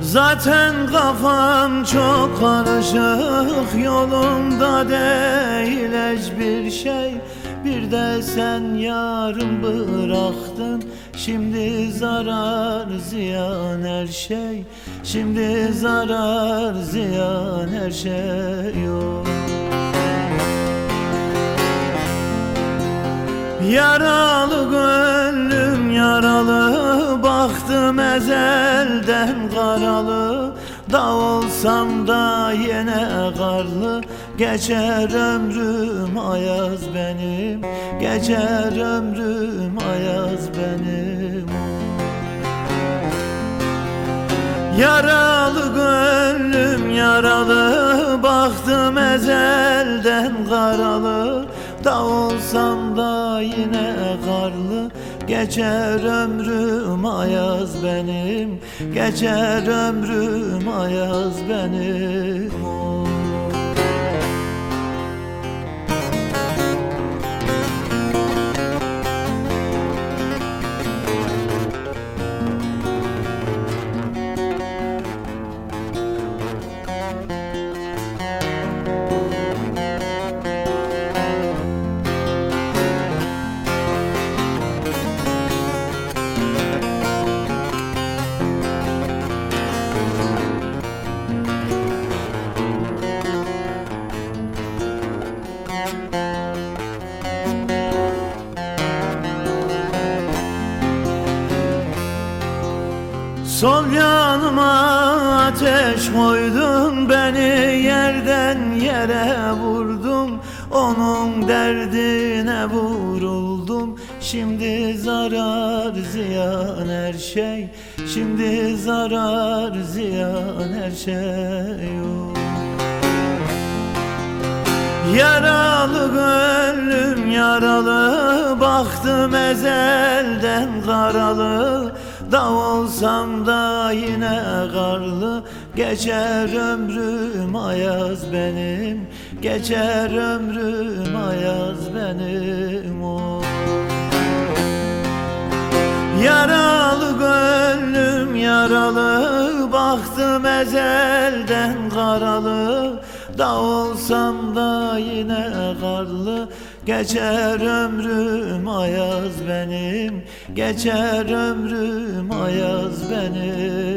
Zaten kafam çok karışık, yolumda değil hiçbir şey. Bir de sen yarım bıraktın, şimdi zarar ziyan her şey. Şimdi zarar ziyan her şey yok. Yaralı gönlüm yaralı, baktım ezelden karalı. Dağ olsam da yine karlı, geçer ömrüm ayaz benim, geçer ömrüm ayaz benim. Yaralı gönlüm yaralı, baktım ezelden karalı. Dağ olsam da yine karlı, geçer ömrüm ayaz benim, geçer ömrüm ayaz benim. Sol yanıma ateş koydun, beni yerden yere vurdun. Onun derdine vuruldum, şimdi zarar ziyan her şey. Şimdi zarar ziyan her şey yok. Yaralı gönlüm yaralı, baktım ezelden karalı. Dağ olsam da yine karlı, geçer ömrüm ayaz benim, geçer ömrüm ayaz benim. O yaralı gönlüm yaralı, baktım ezelden karalı. Dağ olsam da yine karlı, geçer ömrüm ayaz benim, geçer ömrüm ayaz benim.